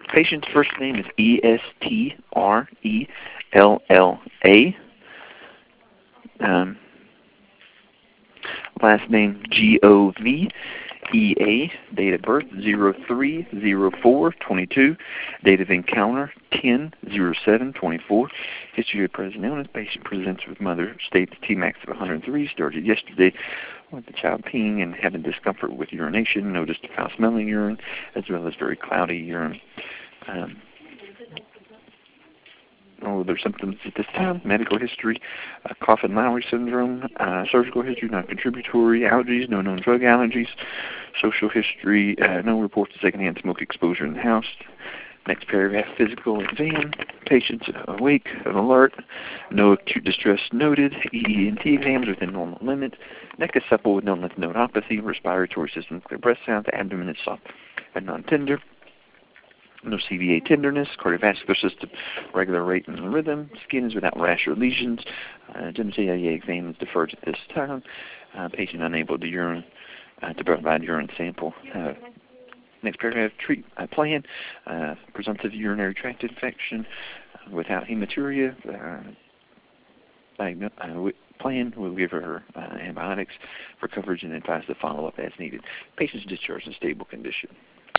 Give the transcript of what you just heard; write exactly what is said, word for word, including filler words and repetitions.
Patient's first name is E S T R E L L A. Um, last name G O V E A. Date of birth zero three zero four twenty-two. Date of encounter ten oh seven twenty-four. History of present illness. Patient presents with mother. States T max of one hundred three. Started yesterday with the child peeing and having discomfort with urination. Noticed foul-smelling urine as well as very cloudy urine. Um, no other symptoms at this time. Medical history, uh, Coffin-Lowry syndrome, uh, surgical history, non-contributory, allergies, no known drug allergies, social history, uh, no reports of secondhand smoke exposure in the house. Next paragraph, physical exam, patients awake and alert, no acute distress noted, E E N T exams within normal limit, neck is supple with no lymph nodopathy, respiratory system clear breath sounds, abdomen is soft and non-tender. No C V A tenderness, cardiovascular system, regular rate and rhythm, skin is without rash or lesions, uh, genitalia exam is deferred at this time, uh, patient unable to urine, uh, to provide urine sample. Uh, next paragraph, treat uh, plan, uh, presumptive urinary tract infection uh, without hematuria, uh, diagno- uh, plan will give her uh, antibiotics for coverage and advise to follow up as needed. Patient's discharged in stable condition.